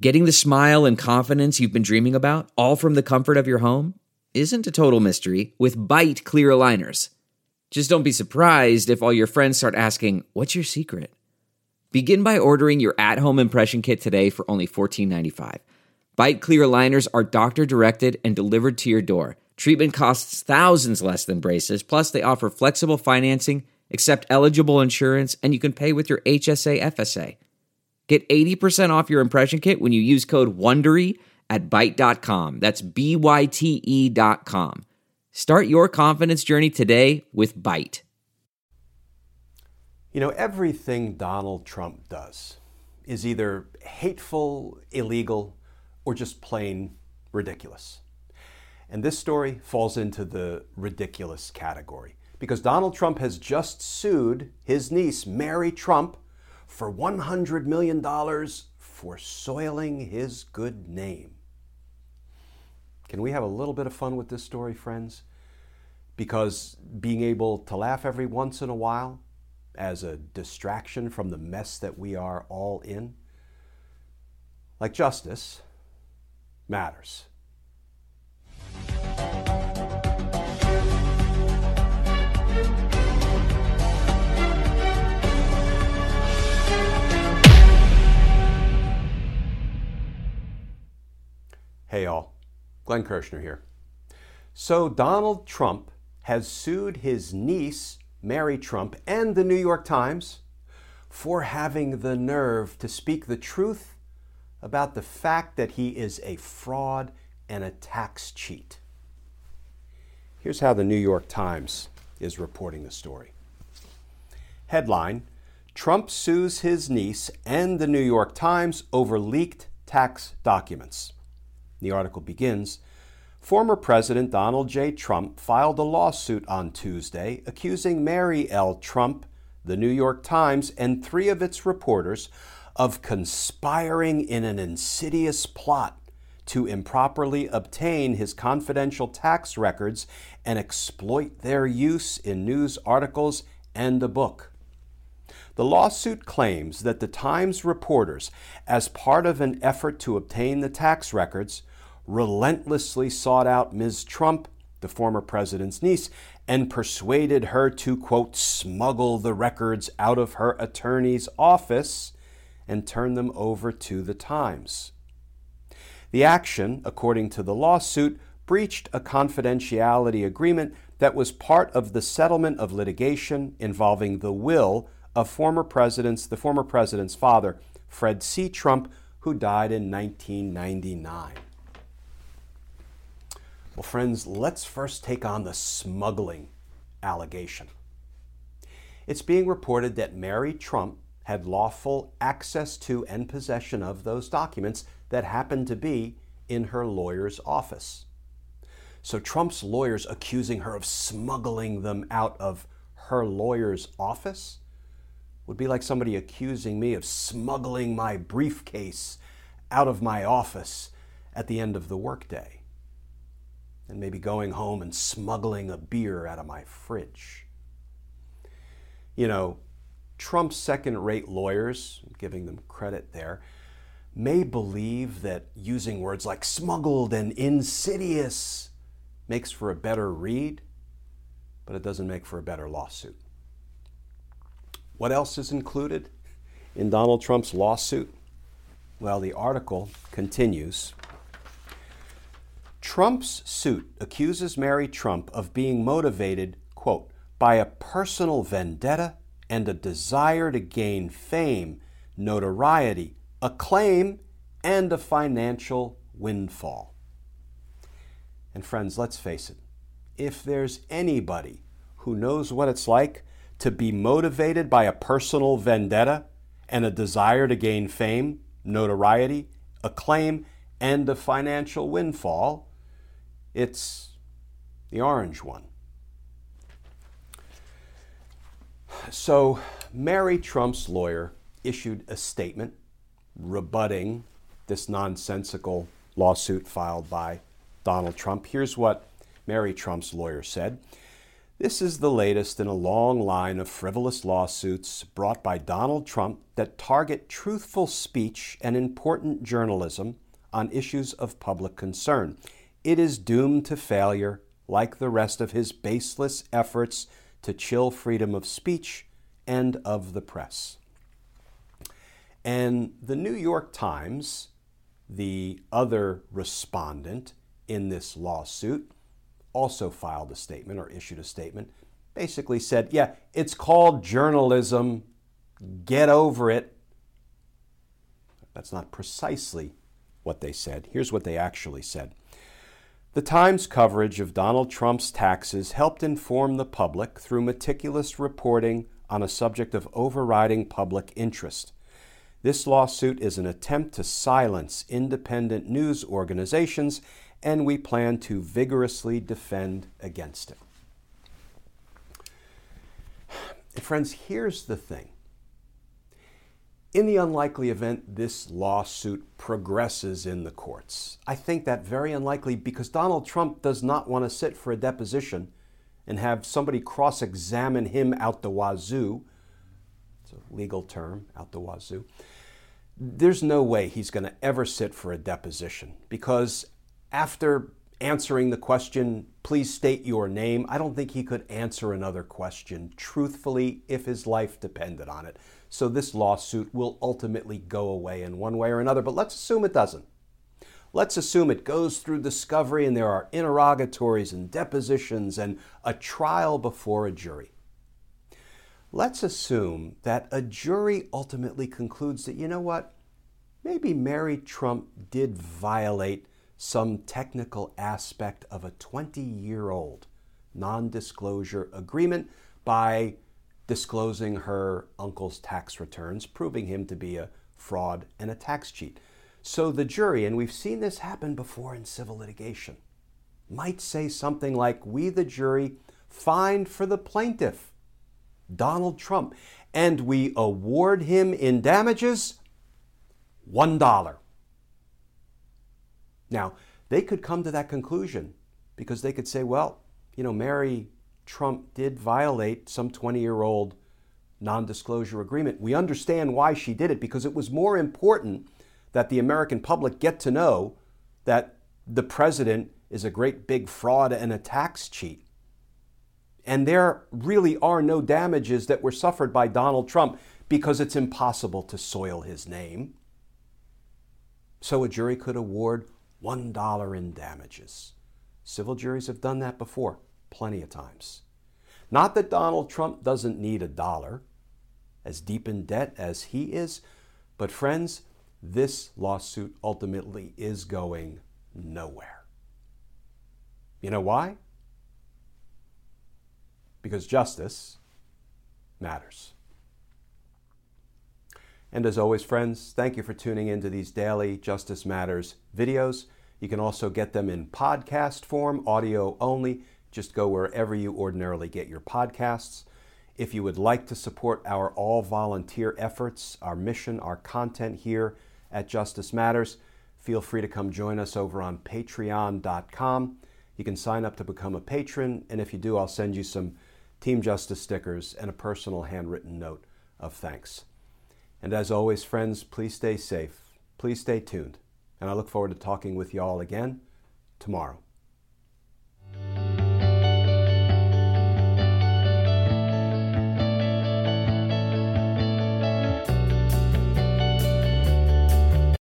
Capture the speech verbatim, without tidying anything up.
Getting the smile and confidence you've been dreaming about, all from the comfort of your home, isn't a total mystery with Byte clear aligners. Just don't be surprised if all your friends start asking, "What's your secret?" Begin by ordering your at-home impression kit today for only fourteen ninety-five. Byte clear aligners are doctor-directed and delivered to your door. Treatment costs thousands less than braces, plus they offer flexible financing, accept eligible insurance, and you can pay with your H S A F S A. Get eighty percent off your impression kit when you use code WONDERY at byte dot com. That's B Y T E dot com. Start your confidence journey today with Byte. You know, everything Donald Trump does is either hateful, illegal, or just plain ridiculous. And this story falls into the ridiculous category because Donald Trump has just sued his niece, Mary Trump, for one hundred million dollars for soiling his good name. Can we have a little bit of fun with this story, friends? Because being able to laugh every once in a while as a distraction from the mess that we are all in, like justice, matters. Hey all, Glenn Kirshner here. So Donald Trump has sued his niece, Mary Trump, and the New York Times for having the nerve to speak the truth about the fact that he is a fraud and a tax cheat. Here's how the New York Times is reporting the story. Headline: Trump sues his niece and the New York Times over leaked tax documents. The article begins, former President Donald J. Trump filed a lawsuit on Tuesday accusing Mary L. Trump, the New York Times, and three of its reporters of conspiring in an insidious plot to improperly obtain his confidential tax records and exploit their use in news articles and a book. The lawsuit claims that the Times reporters, as part of an effort to obtain the tax records, relentlessly sought out Miz Trump, the former president's niece, and persuaded her to, quote, smuggle the records out of her attorney's office and turn them over to the Times. The action, according to the lawsuit, breached a confidentiality agreement that was part of the settlement of litigation involving the will of former president's, the former president's father, Fred C. Trump, who died in nineteen ninety-nine. Well, friends, let's first take on the smuggling allegation. It's being reported that Mary Trump had lawful access to and possession of those documents that happened to be in her lawyer's office. So Trump's lawyers accusing her of smuggling them out of her lawyer's office would be like somebody accusing me of smuggling my briefcase out of my office at the end of the workday, and maybe going home and smuggling a beer out of my fridge. You know, Trump's second-rate lawyers, giving them credit there, may believe that using words like smuggled and insidious makes for a better read, but it doesn't make for a better lawsuit. What else is included in Donald Trump's lawsuit? Well, the article continues. Trump's suit accuses Mary Trump of being motivated, quote, by a personal vendetta and a desire to gain fame, notoriety, acclaim, and a financial windfall. And friends, let's face it, if there's anybody who knows what it's like to be motivated by a personal vendetta and a desire to gain fame, notoriety, acclaim, and a financial windfall, it's the orange one. So Mary Trump's lawyer issued a statement rebutting this nonsensical lawsuit filed by Donald Trump. Here's what Mary Trump's lawyer said. This is the latest in a long line of frivolous lawsuits brought by Donald Trump that target truthful speech and important journalism on issues of public concern. It is doomed to failure, like the rest of his baseless efforts to chill freedom of speech and of the press. And the New York Times, the other respondent in this lawsuit, also filed a statement or issued a statement, basically said, yeah, it's called journalism, get over it. That's not precisely what they said. Here's what they actually said. The Times coverage of Donald Trump's taxes helped inform the public through meticulous reporting on a subject of overriding public interest. This lawsuit is an attempt to silence independent news organizations, and we plan to vigorously defend against it. And friends, here's the thing. In the unlikely event this lawsuit progresses in the courts, I think that very unlikely because Donald Trump does not want to sit for a deposition and have somebody cross-examine him out the wazoo. It's a legal term, out the wazoo. There's no way he's going to ever sit for a deposition because after answering the question, please state your name, I don't think he could answer another question truthfully if his life depended on it. So this lawsuit will ultimately go away in one way or another, but let's assume it doesn't. Let's assume it goes through discovery and there are interrogatories and depositions and a trial before a jury. Let's assume that a jury ultimately concludes that, you know what, maybe Mary Trump did violate some technical aspect of a twenty-year-old non-disclosure agreement by disclosing her uncle's tax returns, proving him to be a fraud and a tax cheat. So the jury, and we've seen this happen before in civil litigation, might say something like, we, the jury, find for the plaintiff, Donald Trump, and we award him in damages one dollar. Now, they could come to that conclusion because they could say, well, you know, Mary Trump did violate some twenty-year-old non-disclosure agreement. We understand why she did it because it was more important that the American public get to know that the president is a great big fraud and a tax cheat. And there really are no damages that were suffered by Donald Trump because it's impossible to soil his name. So a jury could award one dollar in damages. Civil juries have done that before, plenty of times. Not that Donald Trump doesn't need a dollar, as deep in debt as he is, but friends, this lawsuit ultimately is going nowhere. You know why? Because justice matters. And as always, friends, thank you for tuning into these daily Justice Matters videos. You can also get them in podcast form, audio only. Just go wherever you ordinarily get your podcasts. If you would like to support our all-volunteer efforts, our mission, our content here at Justice Matters, feel free to come join us over on patreon dot com. You can sign up to become a patron, and if you do, I'll send you some Team Justice stickers and a personal handwritten note of thanks. And as always, friends, please stay safe. Please stay tuned. And I look forward to talking with you all again tomorrow.